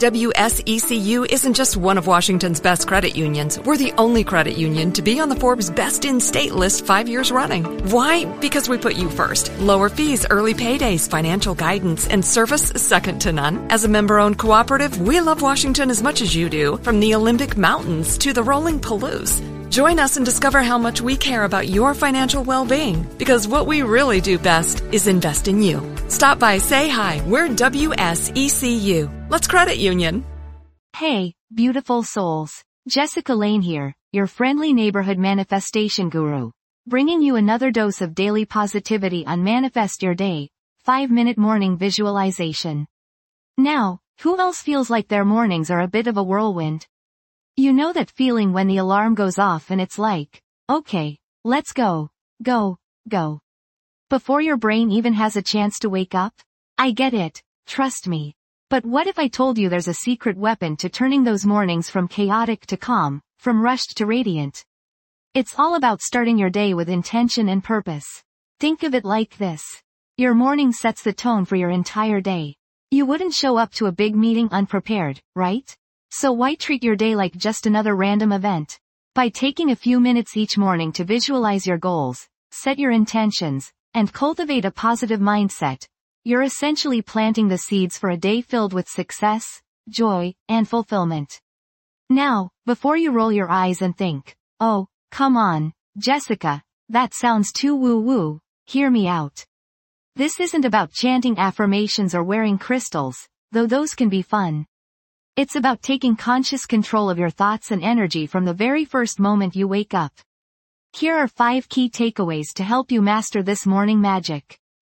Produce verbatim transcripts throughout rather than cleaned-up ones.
W S E C U isn't just one of Washington's best credit unions. We're the only credit union to be on the Forbes Best in State list five years running. Why? Because we put you first. Lower fees, early paydays, financial guidance, and service second to none. As a member-owned cooperative, we love Washington as much as you do, from the Olympic Mountains to the rolling Palouse. Join us and discover how much we care about your financial well-being, because what we really do best is invest in you. Stop by, say hi. We're W S E C U. Let's credit union. Hey, beautiful souls. Jessica Lane here, your friendly neighborhood manifestation guru, bringing you another dose of daily positivity on Manifest Your Day, five minute morning visualization. Now, who else feels like their mornings are a bit of a whirlwind? You know that feeling when the alarm goes off and it's like, okay, let's go, go, go. Before your brain even has a chance to wake up? I get it, trust me. But what if I told you there's a secret weapon to turning those mornings from chaotic to calm, from rushed to radiant? It's all about starting your day with intention and purpose. Think of it like this. Your morning sets the tone for your entire day. You wouldn't show up to a big meeting unprepared, right? So why treat your day like just another random event? By taking a few minutes each morning to visualize your goals, set your intentions, and cultivate a positive mindset, you're essentially planting the seeds for a day filled with success, joy, and fulfillment. Now, before you roll your eyes and think, oh, come on, Jessica, that sounds too woo-woo, hear me out. This isn't about chanting affirmations or wearing crystals, though those can be fun. It's about taking conscious control of your thoughts and energy from the very first moment you wake up. Here are five key takeaways to help you master this morning magic.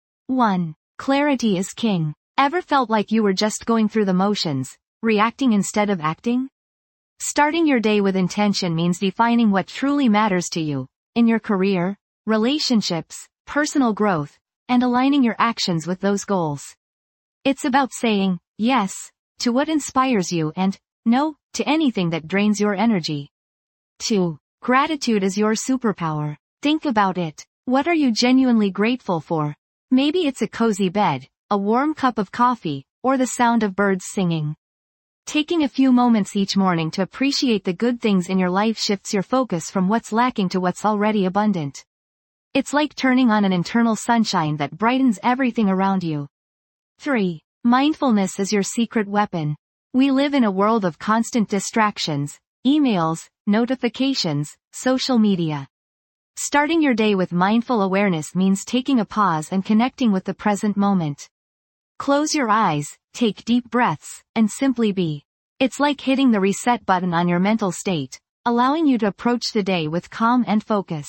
one. Clarity is king. Ever felt like you were just going through the motions, reacting instead of acting? Starting your day with intention means defining what truly matters to you, in your career, relationships, personal growth, and aligning your actions with those goals. It's about saying, yes, to what inspires you and, no, to anything that drains your energy. two. Gratitude is your superpower. Think about it. What are you genuinely grateful for? Maybe it's a cozy bed, a warm cup of coffee, or the sound of birds singing. Taking a few moments each morning to appreciate the good things in your life shifts your focus from what's lacking to what's already abundant. It's like turning on an internal sunshine that brightens everything around you. three. Mindfulness is your secret weapon. We live in a world of constant distractions, emails, notifications, social media. Starting your day with mindful awareness means taking a pause and connecting with the present moment. Close your eyes, take deep breaths, and simply be. It's like hitting the reset button on your mental state, allowing you to approach the day with calm and focus.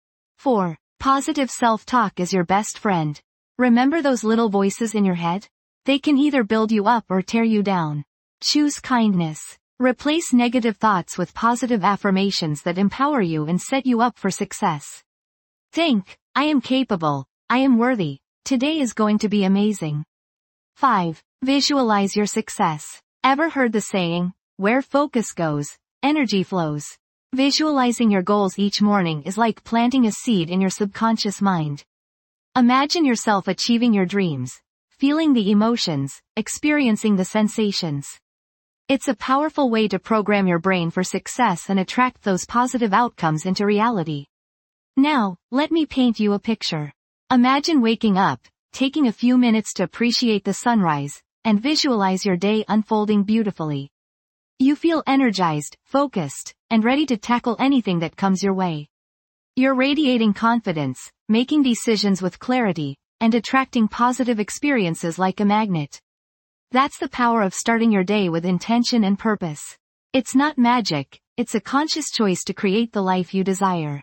four. Positive self-talk is your best friend. Remember those little voices in your head? They can either build you up or tear you down. Choose kindness. Replace negative thoughts with positive affirmations that empower you and set you up for success. Think, I am capable, I am worthy, today is going to be amazing. five. Visualize your success. Ever heard the saying, where focus goes, energy flows? Visualizing your goals each morning is like planting a seed in your subconscious mind. Imagine yourself achieving your dreams, feeling the emotions, experiencing the sensations. It's a powerful way to program your brain for success and attract those positive outcomes into reality. Now, let me paint you a picture. Imagine waking up, taking a few minutes to appreciate the sunrise, and visualize your day unfolding beautifully. You feel energized, focused, and ready to tackle anything that comes your way. You're radiating confidence, making decisions with clarity, and attracting positive experiences like a magnet. That's the power of starting your day with intention and purpose. It's not magic, it's a conscious choice to create the life you desire.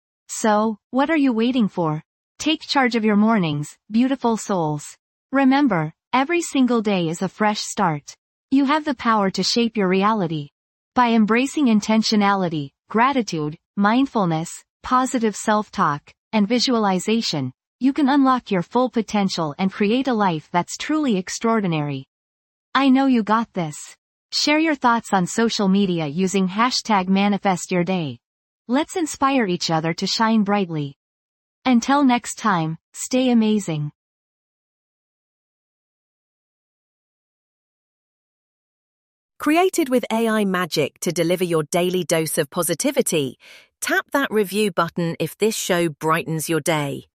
So, what are you waiting for? Take charge of your mornings, beautiful souls. Remember, every single day is a fresh start. You have the power to shape your reality. By embracing intentionality, gratitude, mindfulness, positive self-talk, and visualization, you can unlock your full potential and create a life that's truly extraordinary. I know you got this. Share your thoughts on social media using hashtag ManifestYourDay. Let's inspire each other to shine brightly. Until next time, stay amazing. Created with A I magic to deliver your daily dose of positivity, tap that review button if this show brightens your day.